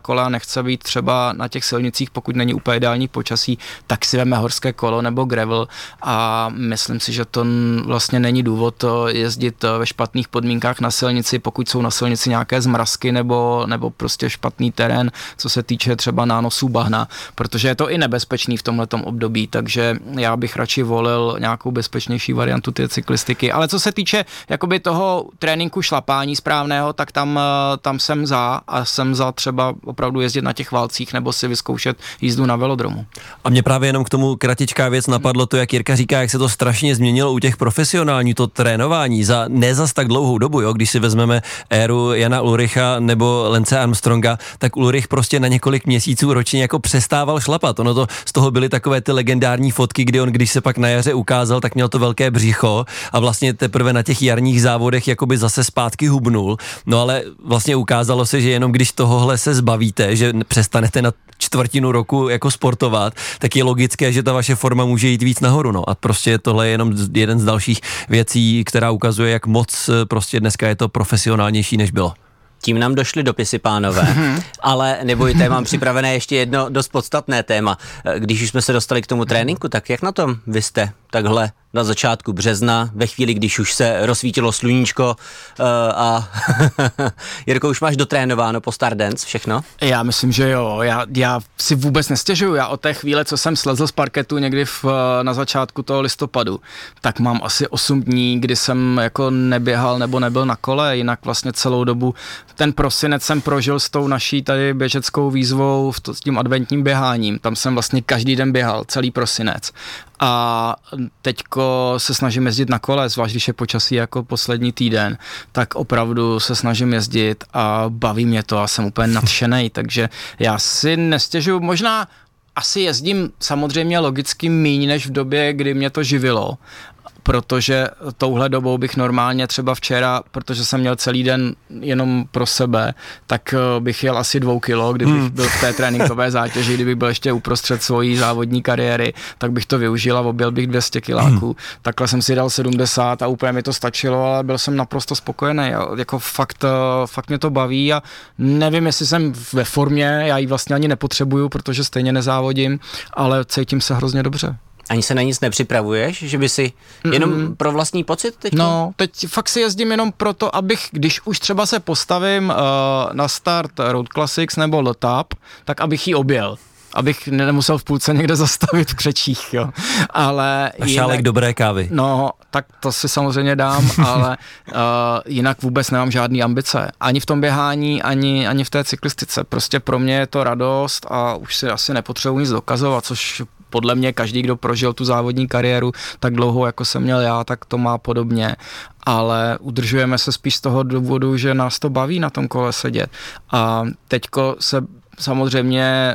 kole a nechce být třeba na těch silnicích, pokud není úplně ideální počasí, tak si veme horské kolo nebo gravel a myslím si, že to vlastně není důvod jezdit ve špatných podmínkách na silnici, pokud jsou na silnici nějaké zmrazky nebo prostě špatný terén, co se týče třeba nánosů bahna, protože je to i nebezpečný v tomhletom období, takže já bych radši volil nějakou bezpečnější variantu té cyklistiky. Ale co se týče jakoby toho tréninku šlapání správného, tak tam jsem za třeba opravdu jezdit na těch válcích nebo si vyzkoušet jízdu na velodromu. A mě právě jenom k tomu kratičká věc napadlo to, jak Jirka říká, jak se to strašně změnilo u těch profesionální, to trénování za ne zas tak dlouhou dobu, jo? Když si vezmeme éru Jana Ulricha nebo Lance Armstronga, tak Ulrich prostě na několik měsíců ročně jako přestával šlapat. Ono to z toho byly takové ty legendární fotky, kdy on, když se pak na jaře ukázal, tak měl to velké břicho a vlastně teprve na těch jarních závodech jakoby zase zpátky hubnul. No ale vlastně ukázalo se, že jenom když tohohle se zbavíte, že přestanete na čtvrtinu roku jako sportovat, tak je logické, že ta vaše forma může jít víc nahoru. No. A prostě tohle je jenom jeden z dalších věcí, která ukazuje, jak moc prostě dneska je to profesionálnější, než bylo. Tím nám došly dopisy, pánové, ale nebojte, mám připravené ještě jedno dost podstatné téma. Když už jsme se dostali k tomu tréninku, tak jak na tom vy jste takhle na začátku března, ve chvíli, když už se rozsvítilo sluníčko a Jirko, už máš dotrénováno po Stardance všechno? Já myslím, že jo, já si vůbec nestěžuju, já od té chvíle, co jsem slezl z parketu někdy na začátku toho listopadu, tak mám asi 8 dní, kdy jsem jako neběhal nebo nebyl na kole, jinak vlastně celou dobu ten prosinec jsem prožil s tou naší tady běžeckou výzvou s tím adventním běháním, tam jsem vlastně každý den běhal, celý prosinec. A teďko se snažím jezdit na kole, zvlášť když je počasí jako poslední týden, tak opravdu se snažím jezdit a baví mě to a jsem úplně nadšenej, takže já si nestěžuju, možná asi jezdím samozřejmě logicky míň než v době, kdy mě to živilo, protože touhle dobou bych normálně třeba včera, protože jsem měl celý den jenom pro sebe, tak bych jel asi 2 kilo, kdybych byl v té tréninkové zátěži, kdybych byl ještě uprostřed svojí závodní kariéry, tak bych to využil a objel bych 200 kiláků. Takhle jsem si dal 70 a úplně mi to stačilo, ale byl jsem naprosto spokojený. Jako fakt mě to baví a nevím, jestli jsem ve formě, já ji vlastně ani nepotřebuju, protože stejně nezávodím, ale cítím se hrozně dobře. Ani se na nic nepřipravuješ, že by si jenom pro vlastní pocit teď? No, teď fakt si jezdím jenom proto, abych, když už třeba se postavím na start Road Classics nebo Letap, tak abych ji objel. Abych nemusel v půlce někde zastavit v křečích, jo. Ale a šálek dobré kávy. No, tak to si samozřejmě dám, ale jinak vůbec nemám žádný ambice. Ani v tom běhání, ani v té cyklistice. Prostě pro mě je to radost a už si asi nepotřebuji nic dokazovat, což podle mě každý, kdo prožil tu závodní kariéru tak dlouho, jako jsem měl já, tak to má podobně. Ale udržujeme se spíš z toho důvodu, že nás to baví na tom kole sedět. A teďko se samozřejmě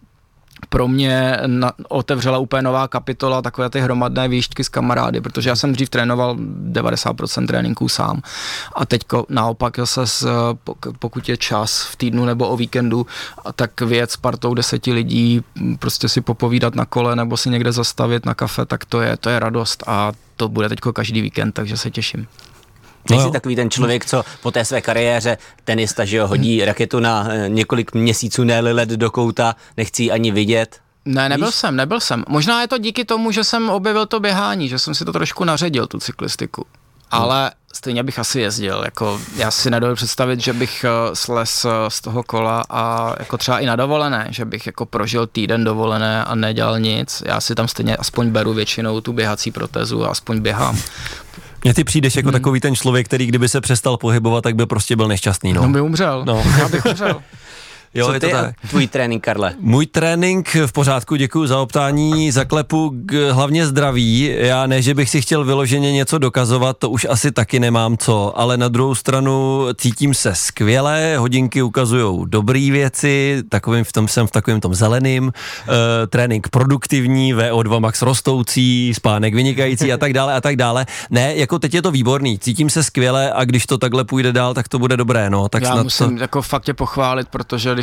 pro mě otevřela úplně nová kapitola, takové ty hromadné výšťky s kamarády, protože já jsem dřív trénoval 90% tréninků sám a teďko naopak zase, pokud je čas v týdnu nebo o víkendu, tak vyjet s partou 10 lidí, prostě si popovídat na kole nebo si někde zastavit na kafe, tak to je radost a to bude teďko každý víkend, takže se těším. Nejsi takový ten člověk, co po té své kariéře tenista, že jo, hodí raketu na několik měsíců, ne-li let do kouta, nechci ji ani vidět? Ne, nebyl jsem. Možná je to díky tomu, že jsem objevil to běhání, že jsem si to trošku naředil, tu cyklistiku. Ale stejně bych asi jezdil, jako já si nedovedu představit, že bych slez z toho kola a jako třeba i na dovolené, že bych jako prožil týden dovolené a nedělal nic. Já si tam stejně aspoň beru většinou tu běhací protézu a aspoň běhám. Mně ty přijdeš jako takový ten člověk, který kdyby se přestal pohybovat, tak by prostě byl nešťastný. No, by umřel. No. Já bych umřel. Jo, co ty a tvůj trénink, Karle? Můj trénink v pořádku, děkuji za optání, zaklepu hlavně zdraví. Já ne, že bych si chtěl vyloženě něco dokazovat, to už asi taky nemám co, ale na druhou stranu cítím se skvěle, hodinky ukazujou dobrý věci, jsem v takovém tom zeleným, trénink produktivní, VO2 max rostoucí, spánek vynikající a tak dále. Ne, jako teď je to výborný, cítím se skvěle a když to takhle půjde dál, tak to bude dobré, no. Tak já musím jako fakt tě pochválit, protože když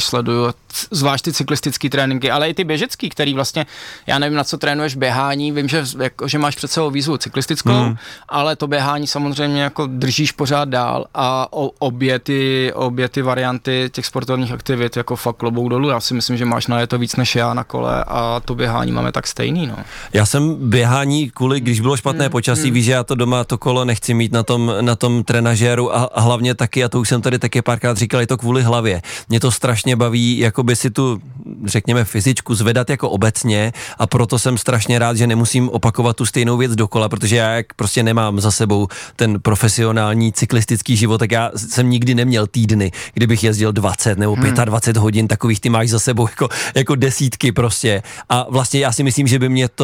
když sleduju zvlášť ty cyklistické tréninky, ale i ty běžecký, který vlastně, já nevím, na co trénuješ běhání, vím, že máš před sebou výzvu cyklistickou, ale to běhání samozřejmě jako držíš pořád dál a obě ty varianty těch sportovních aktivit jako fakt klobouk dolů. Já si myslím, že máš na to víc než já na kole a to běhání máme tak stejný, no. Já jsem běhání kvůli, když bylo špatné počasí, víš, že já to doma to kolo nechci mít na tom trenažéru a hlavně taky, a to už jsem tady taky párkrát říkal, je to kvůli hlavě. Mě to strašně baví, jakoby si tu, řekněme, fyzičku zvedat jako obecně a proto jsem strašně rád, že nemusím opakovat tu stejnou věc dokola, protože já jak prostě nemám za sebou ten profesionální cyklistický život, tak já jsem nikdy neměl týdny, kdybych jezdil 20 nebo 25 hodin, takových ty máš za sebou jako desítky prostě. A vlastně já si myslím, že by mě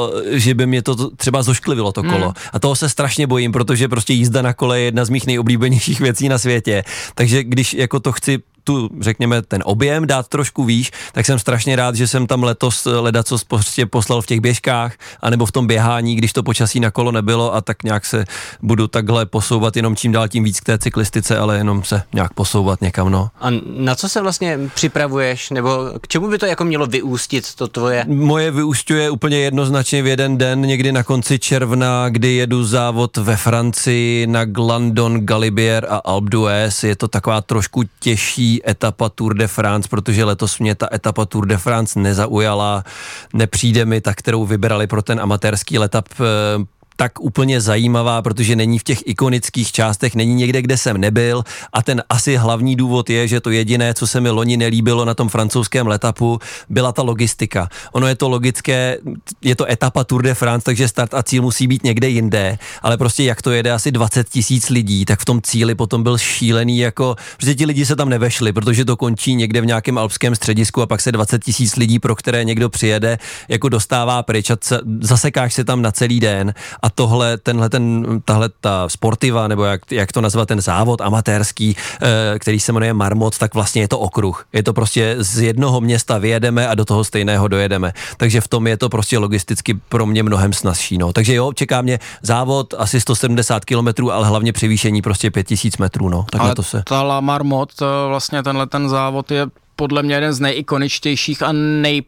to třeba zošklivilo to kolo. A toho se strašně bojím, protože prostě jízda na kole je jedna z mých nejoblíbenějších věcí na světě. Takže když jako to chci řekněme, ten objem dát trošku výš, tak jsem strašně rád, že jsem tam letos ledacos prostě poslal v těch běžkách, anebo v tom běhání, když to počasí na kolo nebylo a tak nějak se budu takhle posouvat jenom čím dál tím víc k té cyklistice, ale jenom se nějak posouvat někam, no. A na co se vlastně připravuješ, nebo k čemu by to jako mělo vyústit, to tvoje? Moje vyúsťuje úplně jednoznačně v jeden den, někdy na konci června, kdy jedu závod ve Francii na Glandon, Galibier a Alpe d'Huez. Je to taková trošku těžší etapa Tour de France, protože letos mě ta etapa Tour de France nezaujala, nepřijde mi ta, kterou vybrali pro ten amatérský letap tak úplně zajímavá, protože není v těch ikonických částech, není někde, kde jsem nebyl a ten asi hlavní důvod je, že to jediné, co se mi loni nelíbilo na tom francouzském letapu, byla ta logistika. Ono je to logické, je to etapa Tour de France, takže start a cíl musí být někde jinde, ale prostě jak to jede asi 20 000 lidí, tak v tom cíli potom byl šílený, jako, protože ti lidi se tam nevešli, protože to končí někde v nějakém alpském středisku a pak se 20 000 lidí, pro které někdo přijede, jako dostává pryč a zasekáš se tam na celý den a tahle ta sportiva, nebo jak to nazvat, ten závod amatérský, který se jmenuje Marmot, tak vlastně je to okruh. Je to prostě z jednoho města vyjedeme a do toho stejného dojedeme. Takže v tom je to prostě logisticky pro mě mnohem snazší. No. Takže jo, čeká mě závod asi 170 kilometrů, ale hlavně převýšení prostě 5000 metrů. No. Ale ta La Marmot, vlastně ten závod je podle mě jeden z nejikoničtějších a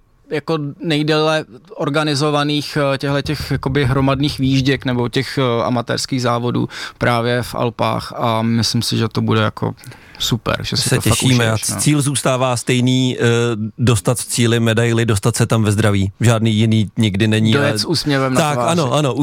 nejdéle organizovaných těch jakoby hromadných výjížděk nebo těch amatérských závodů právě v Alpách a myslím si, že to bude jako super, že si se to těšíme fakt užiješ, a cíl zůstává stejný, dostat v cíli medaili, dostat se tam ve zdraví. Žádný jiný nikdy není. Dojet s úsměvem na tváři. Ano,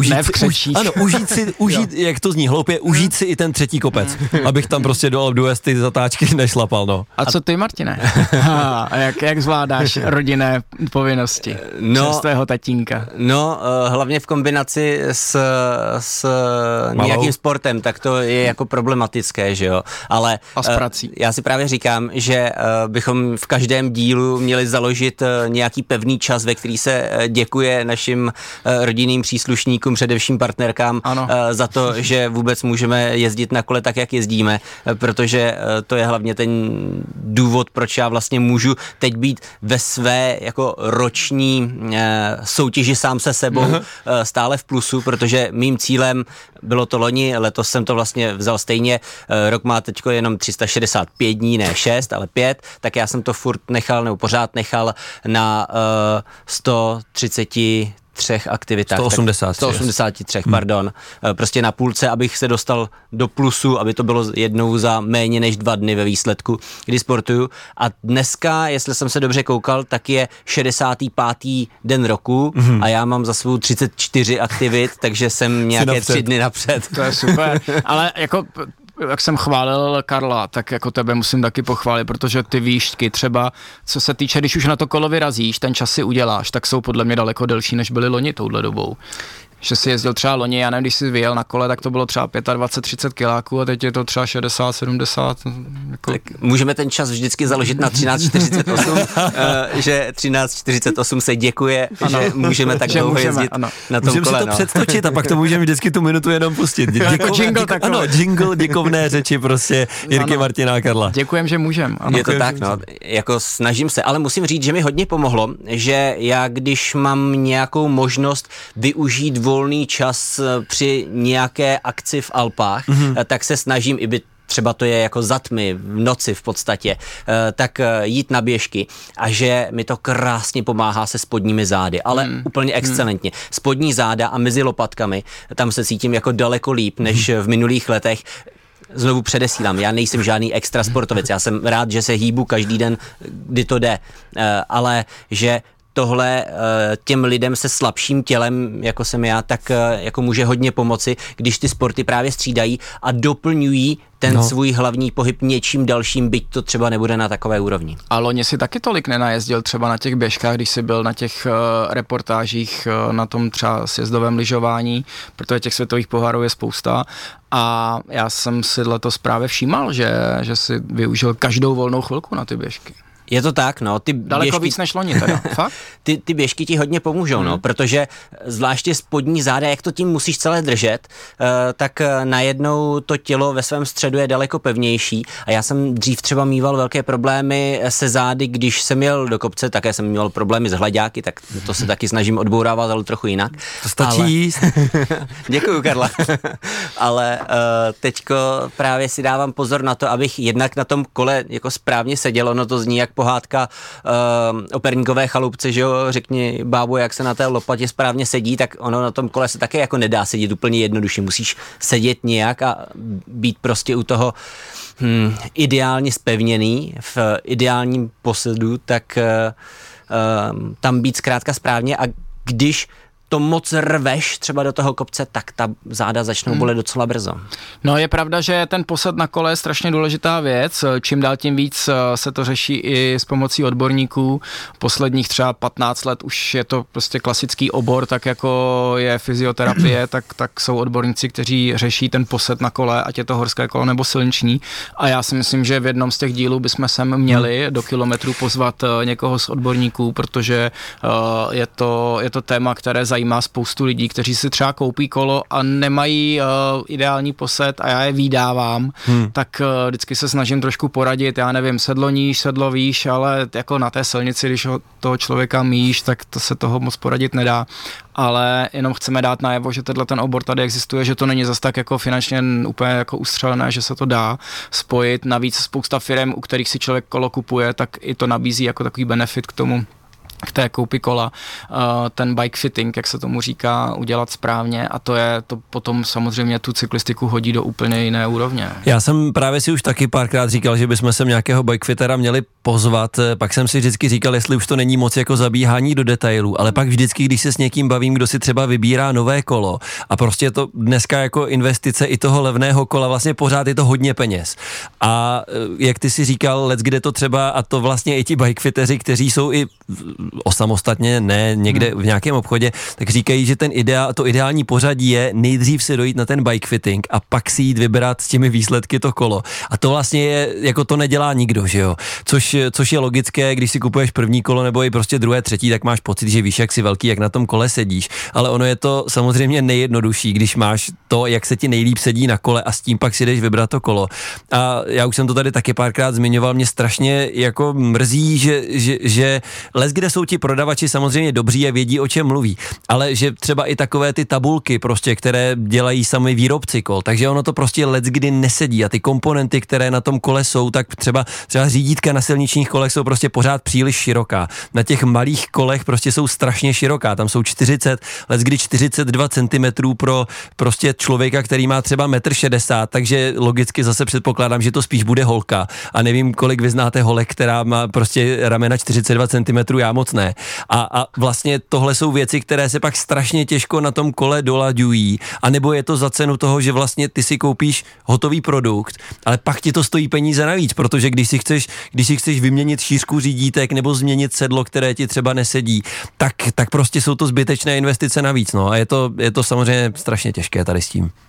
užít, jak to zní hloupě, užít si i ten třetí kopec, abych tam prostě do Alpe d'Huez ty zatáčky nešlapal, no. A co ty, Martine? A jak zvládáš rodinné povinnosti přes tvého tatínka? No, hlavně v kombinaci s nějakým sportem, tak to je jako problematické, že jo, ale já si právě říkám, že bychom v každém dílu měli založit nějaký pevný čas, ve který se děkuje našim rodinným příslušníkům, především partnerkám, za to, že vůbec můžeme jezdit na kole tak, jak jezdíme, protože to je hlavně ten důvod, proč já vlastně můžu teď být ve své jako roční soutěži sám se sebou stále v plusu, protože mým cílem bylo to loni, letos jsem to vlastně vzal stejně, rok má teďko jenom 365 dní, ne 6, ale 5, tak já jsem to furt nechal, nebo pořád nechal na 133 aktivitách. 183, pardon. Prostě na půlce, abych se dostal do plusu, aby to bylo jednou za méně než 2 dny ve výsledku, kdy sportuju. A dneska, jestli jsem se dobře koukal, tak je 65. den roku a já mám za svou 34 aktivit, takže jsem nějaké 3 dny napřed. To je super, ale jako jak jsem chválil Karla, tak jako tebe musím taky pochválit, protože ty výšky třeba, co se týče, když už na to kolo vyrazíš, ten čas si uděláš, tak jsou podle mě daleko delší, než byly loni touhle dobou. Že si jezdil třeba loni, já nevím, když jsi vyjel na kole, tak to bylo třeba 25-30 kiláků a teď je to třeba 60-70. Jako... Tak můžeme ten čas vždycky založit na 13:48, že 13:48 se děkuje, že můžeme tak dlouho jezdit na tom můžeme kole. Můžeme si to předtočit a pak to můžeme vždycky tu minutu jenom pustit. Jingle, děkovné řeči prostě Jirky, Martina a Karla. Děkujem, že můžem. Je to tak, no, jako snažím se, ale musím říct, že mi hodně pomohlo, že já když mám nějakou možnost využít volný čas při nějaké akci v Alpách, tak se snažím i být třeba to je jako za tmy v noci v podstatě, tak jít na běžky a že mi to krásně pomáhá se spodními zády, ale úplně excelentně. Spodní záda a mezi lopatkami, tam se cítím jako daleko líp, než v minulých letech. Znovu předesílám, já nejsem žádný extra sportovec, já jsem rád, že se hýbu každý den, kdy to jde, ale že tohle těm lidem se slabším tělem, jako jsem já, tak jako může hodně pomoci, když ty sporty právě střídají a doplňují ten svůj hlavní pohyb něčím dalším, byť to třeba nebude na takové úrovni. A loni si taky tolik nenajezdil třeba na těch běžkách, když jsi byl na těch reportážích, na tom třeba sjezdovém lyžování, protože těch světových pohárů je spousta a já jsem si letos právě všímal, že si využil každou volnou chvilku na ty běžky. Je to tak, no. Ty daleko běžky, víc než loni teda, fakt? Ty běžky ti hodně pomůžou, no, protože zvláště spodní záda, jak to tím musíš celé držet, tak najednou to tělo ve svém středu je daleko pevnější a já jsem dřív třeba mýval velké problémy se zády, když jsem jel do kopce, také jsem měl problémy s hleďáky, tak to se taky snažím odbourávat, ale trochu jinak. To stačí jíst. Děkuju, Karla. Ale teďko právě si dávám pozor na to, abych jednak na tom kole jako správně seděl, ono to zní jak pohádka o perníkové chalupce, že jo, řekni bábo, jak se na té lopatě správně sedí, tak ono na tom kole se také jako nedá sedět úplně jednoduše, musíš sedět nějak a být prostě u toho ideálně zpevněný, v ideálním posedu, tak tam být zkrátka správně a když to moc rveš třeba do toho kopce, tak ta záda začnou bolet docela brzo. No je pravda, že ten posed na kole je strašně důležitá věc, čím dál tím víc se to řeší i s pomocí odborníků. Posledních třeba 15 let už je to prostě klasický obor, tak jako je fyzioterapie, tak jsou odborníci, kteří řeší ten posed na kole, ať je to horské kolo nebo silniční. A já si myslím, že v jednom z těch dílů bychom sem měli do kilometru pozvat někoho z odborníků, protože je to téma, které zajímá spoustu lidí, kteří si třeba koupí kolo a nemají ideální posed a já je vídávám, tak vždycky se snažím trošku poradit, já nevím, sedlo níž, sedlo výš, ale jako na té silnici, když toho člověka míjíš, tak to se toho moc poradit nedá, ale jenom chceme dát najevo, že ten obor tady existuje, že to není zas tak jako finančně úplně jako ustřelené, že se to dá spojit, navíc spousta firem, u kterých si člověk kolo kupuje, tak i to nabízí jako takový benefit k tomu, k té koupi kola, ten bike fitting, jak se tomu říká, udělat správně a to potom samozřejmě tu cyklistiku hodí do úplně jiné úrovně. Já jsem právě si už taky párkrát říkal, že bychom sem nějakého bikefittera měli pozvat, pak jsem si vždycky říkal, jestli už to není moc jako zabíhání do detailů, ale pak vždycky, když se s někým bavím, kdo si třeba vybírá nové kolo a prostě je to dneska jako investice i toho levného kola, vlastně pořád je to hodně peněz. A jak ty si říkal, leckde to třeba, a to vlastně i ti bikefitteři, kteří jsou i osamostatně, ne někde v nějakém obchodě, tak říkají, že to ideální pořadí je nejdřív si dojít na ten bike fitting a pak si jít vybrat s těmi výsledky to kolo. A to vlastně je, jako to nedělá nikdo, že jo. Což je logické, když si kupuješ první kolo nebo i prostě druhé, třetí, tak máš pocit, že víš, jak jsi velký, jak na tom kole sedíš. Ale ono je to samozřejmě nejjednodušší, když máš to, jak se ti nejlíp sedí na kole a s tím pak si jdeš vybrat to kolo. A já už jsem to tady taky párkrát zmiňoval, mě strašně jako mrzí, že kde jsou ti prodavači samozřejmě dobří a vědí, o čem mluví, ale že třeba i takové ty tabulky prostě, které dělají sami výrobci kol, takže ono to prostě leckdy nesedí a ty komponenty, které na tom kole jsou, tak třeba řídítka na silničních kolech jsou prostě pořád příliš široká. Na těch malých kolech prostě jsou strašně široká, tam jsou leckdy 42 cm pro prostě člověka, který má třeba 1,60 m, takže logicky zase předpokládám, že to spíš bude holka a nevím, kolik vy znáte holek, která má prostě ramena 42 cm, já moc ne. A vlastně tohle jsou věci, které se pak strašně těžko na tom kole dolaďují, anebo je to za cenu toho, že vlastně ty si koupíš hotový produkt, ale pak ti to stojí peníze navíc, protože když si chceš vyměnit šířku řídítek nebo změnit sedlo, které ti třeba nesedí, tak prostě jsou to zbytečné investice navíc, no a je to samozřejmě strašně těžké tady s tím.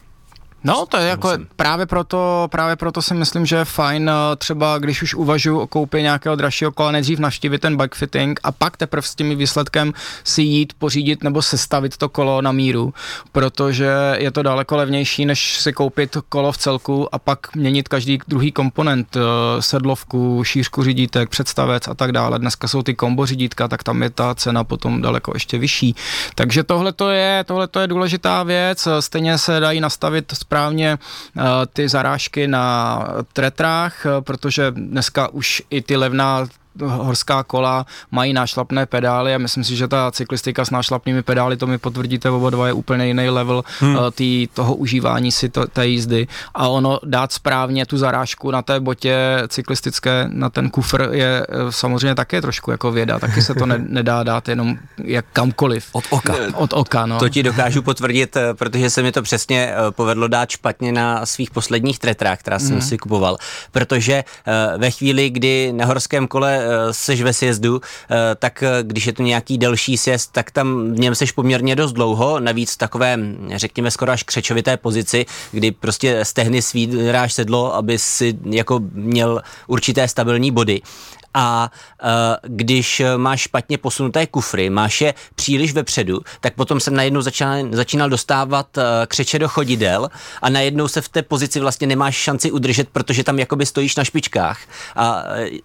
No, to je jako právě proto si myslím, že je fajn třeba, když už uvažuji o koupě nějakého dražšího kola, nejdřív navštívit ten bike fitting a pak teprve s tím výsledkem si jít pořídit nebo sestavit to kolo na míru, protože je to daleko levnější, než si koupit kolo v celku a pak měnit každý druhý komponent, sedlovku, šířku řídítek, představec a tak dále. Dneska jsou ty kombo řídítka, tak tam je ta cena potom daleko ještě vyšší. Takže tohle to je důležitá věc, stejně se dají nastavit správně ty zarážky na tretrách, protože dneska už i ty levná horská kola mají nášlapné pedály a myslím si, že ta cyklistika s nášlapnými pedály, to mi potvrdíte oba dva, je úplně jiný level toho užívání si té jízdy a ono dát správně tu zarážku na té botě cyklistické, na ten kufr je samozřejmě také trošku jako věda, taky se to nedá dát jenom jak kamkoliv. Od oka, no. To ti dokážu potvrdit, protože se mi to přesně povedlo dát špatně na svých posledních tretrách, která jsem si kupoval, protože ve chvíli, kdy na horském kole seš ve sjezdu, tak když je to nějaký delší sjezd, tak tam v něm seš poměrně dost dlouho, navíc v takové, řekněme, skoro až křečovité pozici, kdy prostě stehny svíráš sedlo, aby si jako měl určité stabilní body. A když máš špatně posunuté kufry, máš je příliš vepředu, tak potom jsem najednou začínal dostávat křeče do chodidel a najednou se v té pozici vlastně nemáš šanci udržet, protože tam jakoby stojíš na špičkách. A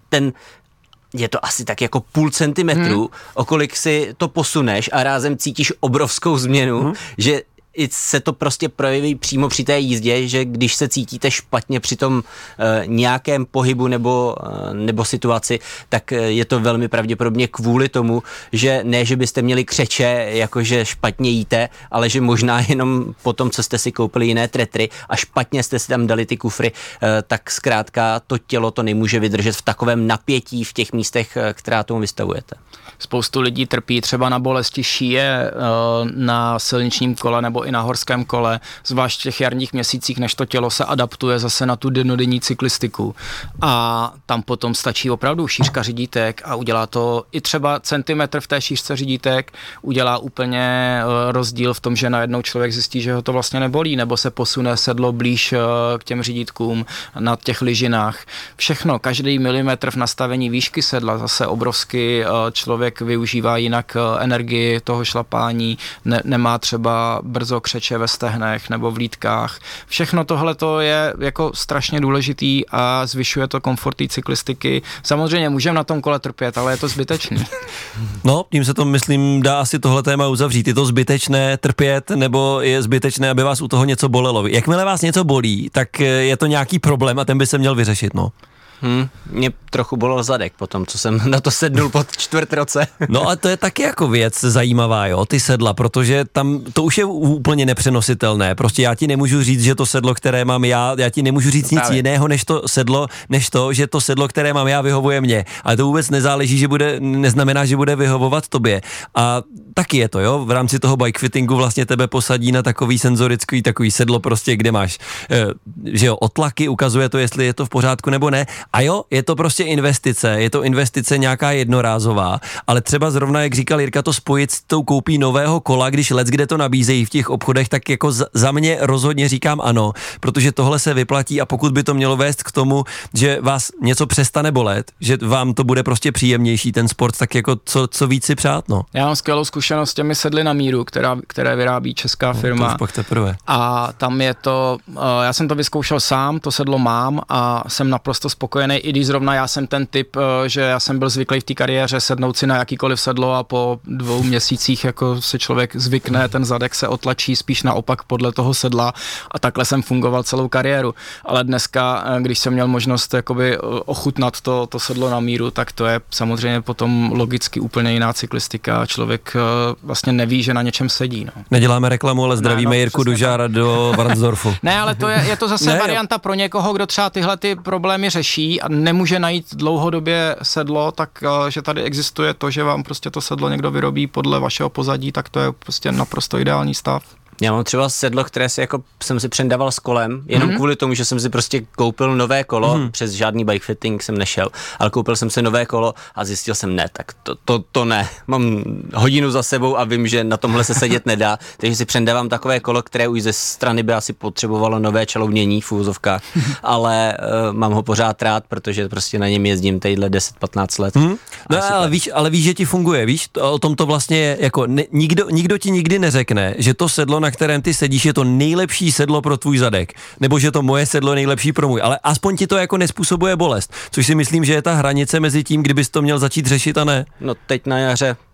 je to asi tak jako půl centimetru, o kolik si to posuneš a rázem cítíš obrovskou změnu, že i se to prostě projeví přímo při té jízdě, že když se cítíte špatně při tom nějakém pohybu nebo situaci, tak je to velmi pravděpodobně kvůli tomu, že ne, že byste měli křeče, jakože špatně jíte, ale že možná jenom po tom, co jste si koupili jiné tretry a špatně jste si tam dali ty kufry, tak zkrátka to tělo to nemůže vydržet v takovém napětí v těch místech, která tomu vystavujete. Spoustu lidí trpí třeba na bolesti šíje na silničním kole nebo i na horském kole, zvlášť v těch jarních měsících, než to tělo se adaptuje zase na tu dennodenní cyklistiku. A tam potom stačí opravdu šířka řídítek a udělá to i třeba centimetr v té šířce řídítek, udělá úplně rozdíl v tom, že najednou člověk zjistí, že ho to vlastně nebolí, nebo se posune sedlo blíž k těm řídítkům na těch lyžinách. Všechno, každý milimetr v nastavení výšky sedla zase obrovsky člověk využívá jinak energii toho šlapání, nemá třeba brzo křeče ve stehnech nebo v lítkách. Všechno tohle to je jako strašně důležitý a zvyšuje to komfort té cyklistiky. Samozřejmě můžeme na tom kole trpět, ale je to zbytečný. No, tím se to, myslím, dá asi tohle téma uzavřít. Je to zbytečné trpět, nebo je zbytečné, aby vás u toho něco bolelo? Jakmile vás něco bolí, tak je to nějaký problém a ten by se měl vyřešit, no. Mě trochu bolel zadek potom, co jsem na to sednul po 4 roce. No a to je taky jako věc zajímavá, jo, ty sedla, protože tam to už je úplně nepřenositelné. Prostě já ti nemůžu říct, že to sedlo, které mám já ti nemůžu říct nic jiného než to sedlo, že to sedlo, které mám já, vyhovuje mně. Ale to vůbec neznamená, že bude vyhovovat tobě. A taky je to, jo, v rámci toho bike fittingu vlastně tebe posadí na takový senzorický takový sedlo prostě, kde máš, že jo, otlaky, ukazuje to, jestli je to v pořádku nebo ne. A jo, je to prostě investice, je to investice nějaká jednorázová, ale třeba zrovna, jak říkal Jirka, to spojit s tou koupí nového kola, když kde to nabízejí v těch obchodech, tak jako za mě rozhodně říkám ano, protože tohle se vyplatí a pokud by to mělo vést k tomu, že vás něco přestane bolet, že vám to bude prostě příjemnější ten sport, tak jako co víc si přát, no. Já mám skvělou zkušenost s těmi sedly na míru, které vyrábí česká firma. To už pak teprve. A tam je to, já jsem to vyzkoušel sám, to sedlo mám a jsem naprosto spokojený, i když zrovna já jsem ten typ, že já jsem byl zvyklý v té kariéře sednout si na jakýkoliv sedlo a po 2 měsících jako se člověk zvykne, ten zadek se otlačí spíš naopak podle toho sedla a takhle jsem fungoval celou kariéru. Ale dneska, když jsem měl možnost jakoby ochutnat to sedlo na míru, tak to je samozřejmě potom logicky úplně jiná cyklistika. Člověk vlastně neví, že na něčem sedí. No. Neděláme reklamu, ale zdravíme Jirku Dužára do Varnsdorfu. Ne, ale to je to zase varianta pro někoho, kdo třeba tyhle ty problémy řeší a nemůže najít dlouhodobě sedlo, tak že tady existuje to, že vám prostě to sedlo někdo vyrobí podle vašeho pozadí, tak to je prostě naprosto ideální stav. Já mám třeba sedlo, které jsem si přendával s kolem, jenom kvůli tomu, že jsem si prostě koupil nové kolo, přes žádný bike fitting jsem nešel, ale koupil jsem si nové kolo a zjistil jsem, ne, tak to ne. Mám hodinu za sebou a vím, že na tomhle se sedět nedá, takže si přendávám takové kolo, které už ze strany by asi potřebovalo nové čelounění v úvozovkách, ale mám ho pořád rád, protože prostě na něm jezdím tadyhle 10-15 let. No ale víš, že ti funguje, víš, o tom to vlastně je, jako nikdo ti nikdy neřekne, že to sedlo, na kterém ty sedíš, je to nejlepší sedlo pro tvůj zadek, nebo že to moje sedlo je nejlepší pro můj, ale aspoň ti to jako nespůsobuje bolest, což si myslím, že je ta hranice mezi tím, kdybys to měl začít řešit a ne. No teď na jaře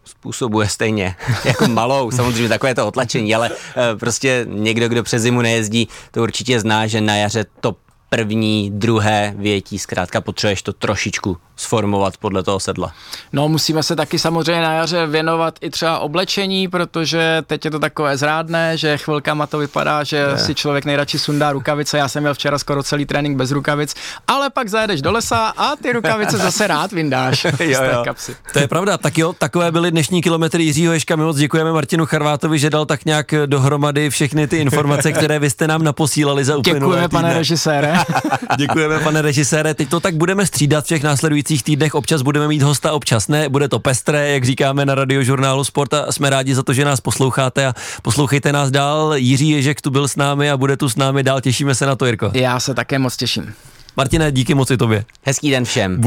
způsobuje stejně jako malou, samozřejmě takové to otlačení, ale prostě někdo, kdo přes zimu nejezdí, to určitě zná, že na jaře to první, druhé větí, zkrátka potřebuješ to trošičku sformovat podle toho sedla. No, musíme se taky samozřejmě na jaře věnovat i třeba oblečení, protože teď je to takové zrádné, že chvilkama to vypadá, že si člověk nejradši sundá rukavice. Já jsem měl včera skoro celý trénink bez rukavic, ale pak zajedeš do lesa a ty rukavice zase rád vyndáš z té kapsy. To je pravda, tak jo, takové byly dnešní kilometry Jiřího Ježka. My moc děkujeme Martinu Charvátovi, že dal tak nějak dohromady všechny ty informace, které vy jste nám naposílali za uplynulé týdny. Děkujeme, pane režisére. Děkujeme, pane režisére. Teď to tak budeme střídat v těch následujících týdnech. Občas budeme mít hosta, občas ne. Bude to pestré, jak říkáme na Radiožurnálu Sport, a jsme rádi za to, že nás posloucháte a poslouchejte nás dál. Jiří Ježek tu byl s námi a bude tu s námi dál. Těšíme se na to, Jirko. Já se také moc těším. Martine, díky moc i tobě. Hezký den všem.